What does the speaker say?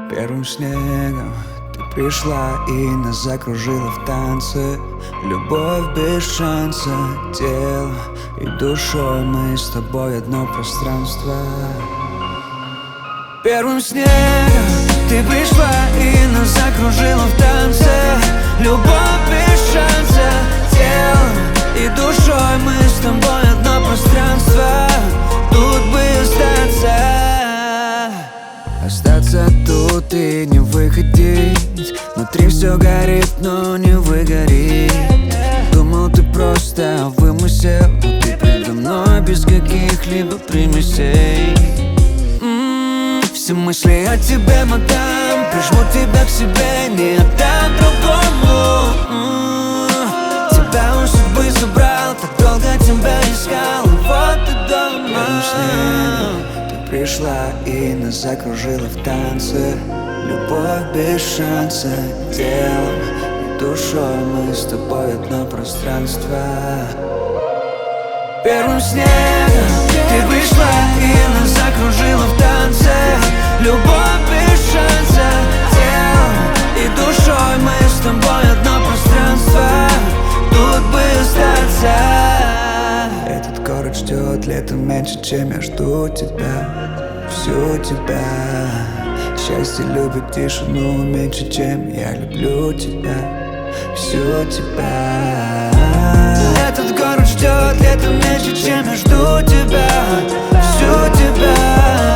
Первым снегом ты пришла и нас закружила в танце. Любовь без шанса, телом и душой мы с тобой одно пространство. Первым снегом ты пришла и нас закружила в танце. Любовь без шанса, телом и душой мы с тобой одно пространство. Тут бы остаться. Остаться тут и не выходить. Внутри все горит, но не выгорит. Думал, ты просто вымысел, но ты предо мной без каких-либо примесей. Все мысли о тебе, мадам, прижму тебя к себе, не отдам другому. Тебя у судьбы забрал, так долго тебя искал, и вот ты дома. Ты пришла и нас закружила в танце. Любовь без шанса, телом и душой мы с тобой одно пространство. Первым снегом ты пришла и нас закружила в танце. Любовь без шанса, телом и душой мы с тобой одно пространство. Тут бы остаться. Этот город ждет летом меньше, чем я жду тебя, всю тебя. Счастье любит тишину меньше, чем я люблю тебя, всю тебя. Этот город ждет летом меньше, чем я жду тебя, всю тебя.